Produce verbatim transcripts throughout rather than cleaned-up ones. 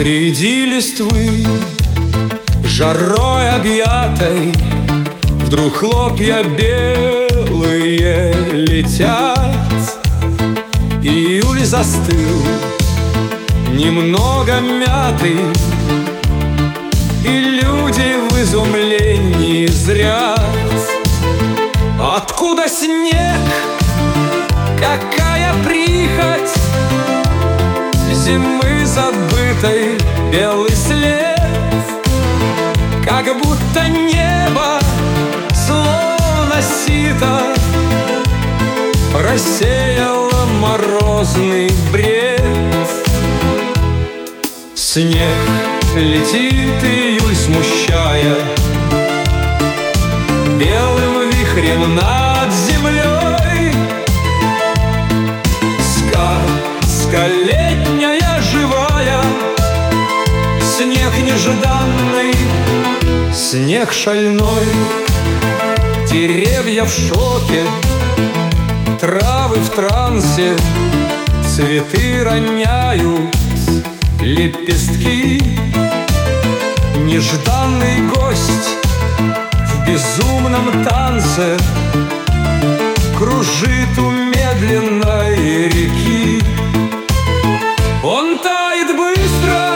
Среди листвы, жарой объятой, вдруг хлопья белые летят. Июль застыл, немного мятый, и люди в изумлении зрят. Откуда снег? Какая прихоть зимы забытой белый след? Как будто небо, словно сито, рассеяло морозный бред. Снег летит, июль смущая, белым вихрем над землей. Сказка летняя живая, снег нежданный, снег шальной. Деревья в шоке, травы в трансе, цветы роняют лепестки. Нежданный гость в безумном танце кружит у медленной реки. Он тает быстро,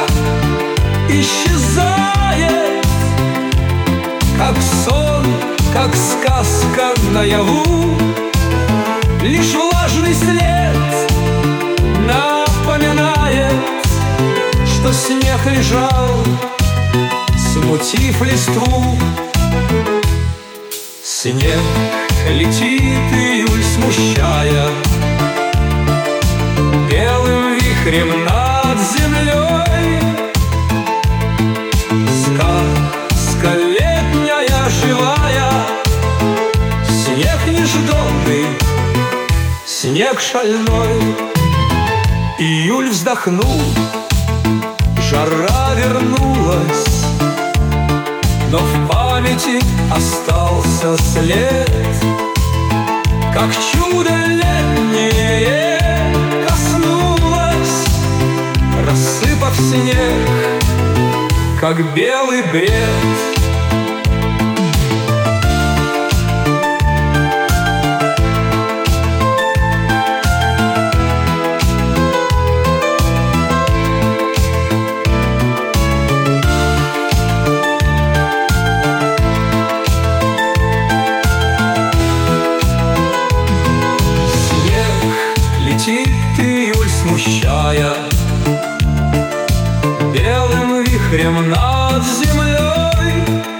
исчезает, как сон, как сказка наяву. Лишь влажный след напоминает, что снег лежал, смутив листву. Снег летит, июль смущая, белым вихрем над землей. Сказка летняя живая, снег нежданный, снег шальной. Июль вздохнул, жара вернулась, но в памяти остался след. Как чудо летнее коснулось, рассыпав снег, как белый бред. Июль смущая, белым вихрем над землей.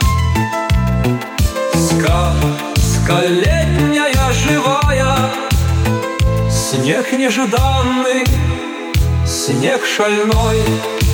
Сказка летняя живая, снег нежданный, снег шальной.